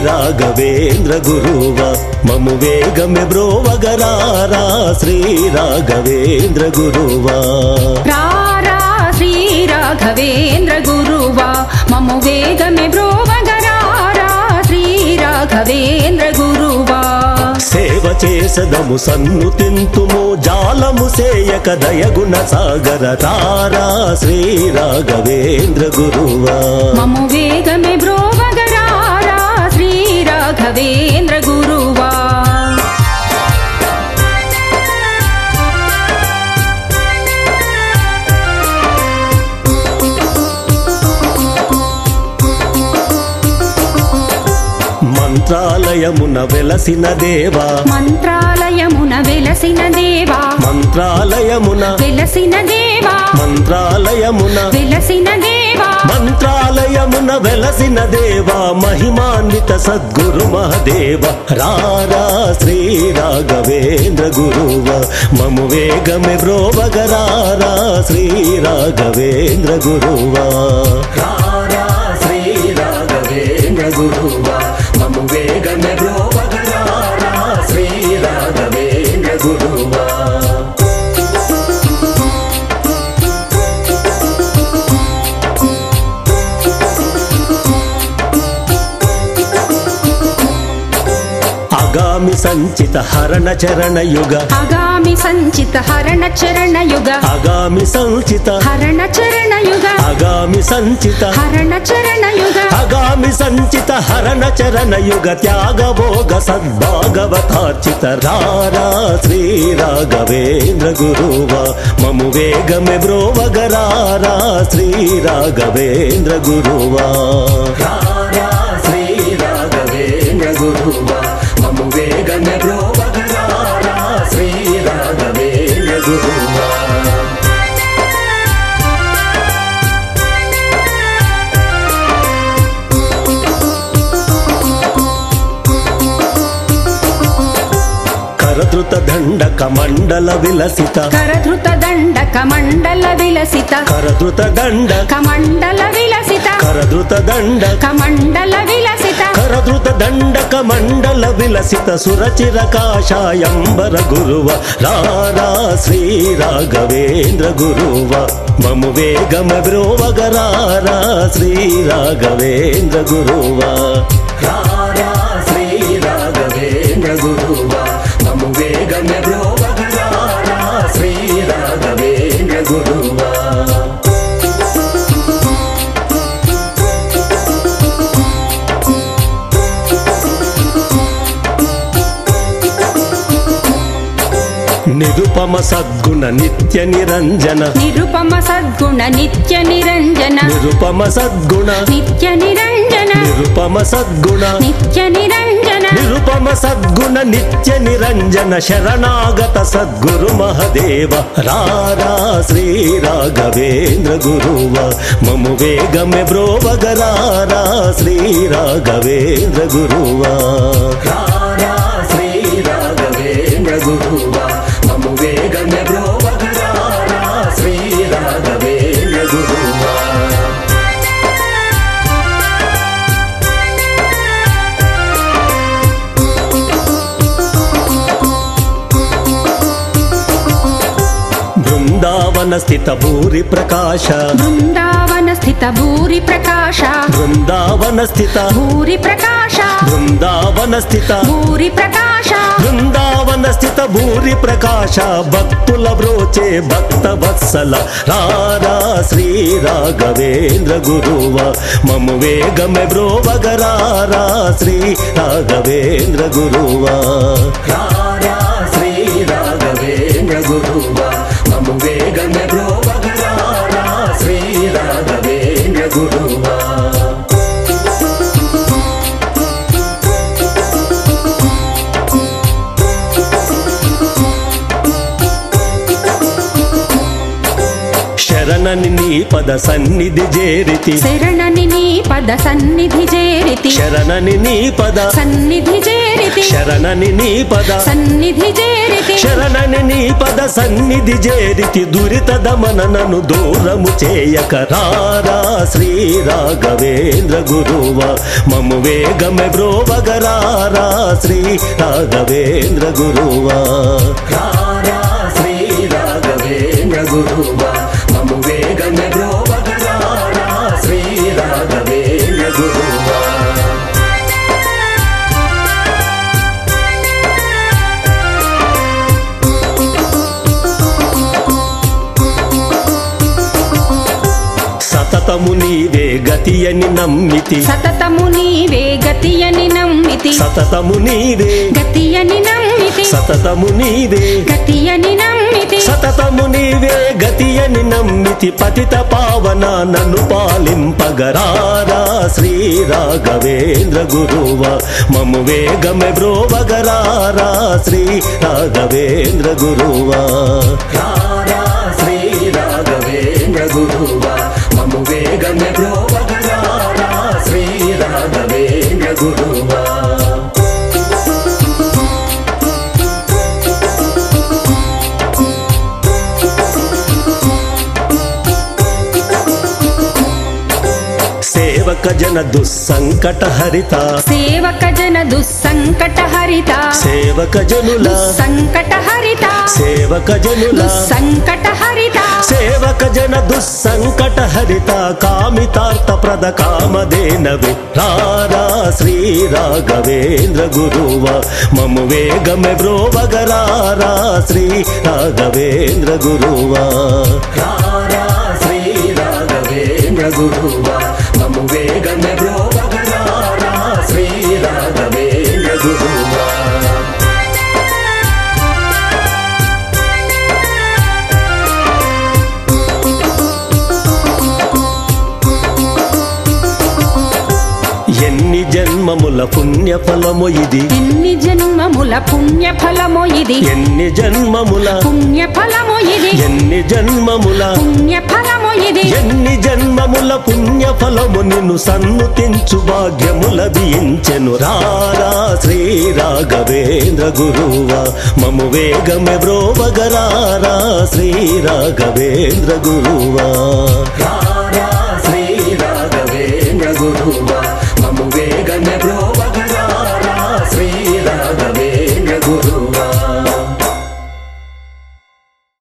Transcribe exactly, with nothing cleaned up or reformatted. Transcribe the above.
రాఘవేంద్ర గురువ మము వేగమే బ్రోవగరారా శ్రీ రాఘవేంద్ర గురువా రారా శ్రీ రాఘవేంద్ర గురువా మము వేగమే బ్రోవగరారా శ్రీ రాఘవేంద్ర గురువా సేవ చేసదము సన్ను తింతుము జాలము సేయక దయగుణ సాగర తారా శ్రీ రాఘవేంద్ర గురువా మము వేగమే బ్రోవగరారా శ్రీ రాఘవేంద్ర గురువా మంత్రాలయమున వెలసిన దేవా మంత్రాలయమున వెలసిన దేవా మంత్రాలయమున వెలసిన దేవా మంత్రాలయమున వెలసిన దేవా మంత్రాలయమున వెలసిన దేవా మహిమాన్విత సద్గురు మహదేవ రారా శ్రీ రాఘవేంద్ర గురువ మము వేగమే బ్రోవగరారా శ్రీ రాఘవేంద్ర గురువా రారా శ్రీ రాఘవేంద్ర గురువా మము వేగమే బ్రోవగరారా శ్రీ రాఘవేంద్ర గురువా అగామి సంచిత హరణ చరణ యుగ అగామి సంచిత హరణ చరణ యుగ అగామి సంచిత హరణ చరణ యుగ అగామి సంచిత హరణ చరణ యుగ అగామి సంచిత హరణ చరణ యుగ త్యాగ భోగ సద్భాగవతార్చిత రారా శ్రీ రాఘవేంద్ర గురువా మము వేగమే బ్రోవగరారా శ్రీ రాఘవేంద్ర గురువా రారా శ్రీ రాఘవేంద్ర గురువా మము వేగమే బ్రోవగరారా శ్రీ రాఘవేంద్ర గురువా కరధృత దండక మండల విలసిత కరధృత దండక మండల విలసిత కరధృత దండ కమండల విలసిత కరధృత దండ కమండల విలసిత కరధృత దండక మండల విలసిత సురచిర కాషాయంబర గురువ రారా శ్రీ రాఘవేంద్ర గురువ మము వేగమ బ్రోవగరారా శ్రీ రాఘవేంద్ర గురువా రారా శ్రీ రాఘవేంద్ర గురువా మము వేగమే బ్రోవగరారా శ్రీ రాఘవేంద్ర గురువా నిరుపమ సద్గుణ నిత్య నిరంజన నిరుపమ సద్గుణ నిత్య నిరంజన నిరుపమ సద్గుణ నిత్య నిరంజన నిరుపమ సద్గుణ నిత్య నిరంజన నిరుపమ సద్గుణ నిత్య నిరంజన శరణాగత సద్గురు మహదేవ రారా శ్రీ రాఘవేంద్ర గురువ మము వేగమే బ్రోవగరారా శ్రీ రాఘవేంద్ర గురువా రారా శ్రీ రాఘవేంద్ర గురువా మము వేగమే బ్రోవగరారా శ్రీ రాఘవేంద్ర గురువా బృందావన స్థిత భూరి ప్రకాశ బృందావన స్థిత భూరి ప్రకాశ బృందావన స్థిత భూరి ప్రకాశ బృందావన స్థిత భూరి ప్రకాశ బృందావన స్థిత భూరి ప్రకాశ భక్తుల బ్రోచే భక్త వత్సల రారా శ్రీ రాఘవేంద్ర గురువ మము వేగమే బ్రోవగరారా శ్రీ రాఘవేంద్ర గురువా రారా శ్రీ రాఘవేంద్ర గురువా మము వేగమే బ్రోవగరారా శ్రీ రాఘవేంద్ర గురువా శరణని నీ పద సన్నిధి చేరితి శరణని నీ పద సన్నిధి చేరితి శరణని నీ పద సన్నిధి చేరితి శరణని నీ పద సన్నిధి చేరితి శరణని నీ పద సన్నిధి చేరితి దురిత దమననను దూరము చేయక రారా శ్రీ రాఘవేంద్ర గురువ మము వేగమె బ్రోవగరారా శ్రీ రాఘవేంద్ర గురువ రారా శ్రీ రాఘవేంద్ర గురువ మము వేగమె బ్రోవగరారా శ్రీ రాఘవేంద్ర గురువ సతతము నీవే గతియని నమ్మితి సతతము నీవే గతియని నమ్మితి సతతము నీవే గతియని నమ్మితి సతతము నీవే గతియని నమ్మితి సతతము నీవే గతియని నమ్మితి పతిత పావన నన్ను పాలింపగరారా శ్రీ రాఘవేంద్ర గురువ మము వేగమె బ్రోవగరారా శ్రీ రాఘవేంద్ర గురువ రారా శ్రీ రాఘవేంద్ర గురువ మము వేగమె బ్రోవగరారా శ్రీ రాఘవేంద్ర గురువ సేవక జన దుస్సంకట హరిత సేవక జన దుస్సంకట హరిత సేవక జనుల సంకట హరిత సేవక జనుల సంకట హరిత సేవక జన దుస్సంకట హరిత కామితార్థ ప్రద కామధేనవే రారా శ్రీ రాఘవేంద్ర గురువ మము వేగమె బ్రోవగరారా శ్రీ రాఘవేంద్ర గురువ రారా శ్రీ రాఘవేంద్ర గురువ మము వేగమె బ్రోవగరారా శ్రీ రాఘవేంద్ర గురువ ఎన్ని జన్మముల పుణ్య ఫలము ఇది ఎన్ని జన్మముల పుణ్య ఫలము ఇది ఎన్ని జన్మముల పుణ్య ఫలము ఇది ఎన్ని జన్మముల పుణ్య ఫలము ఇది ఎన్ని జన్మముల పుణ్య ఫలము నిన్ను సన్నుతించు భాగ్యముల బియించెను రారా శ్రీ రాఘవేంద్ర గురువ మము వేగమె బ్రోవగరారా శ్రీ రాఘవేంద్ర గురువ రారా శ్రీ రాఘవేంద్ర గురువ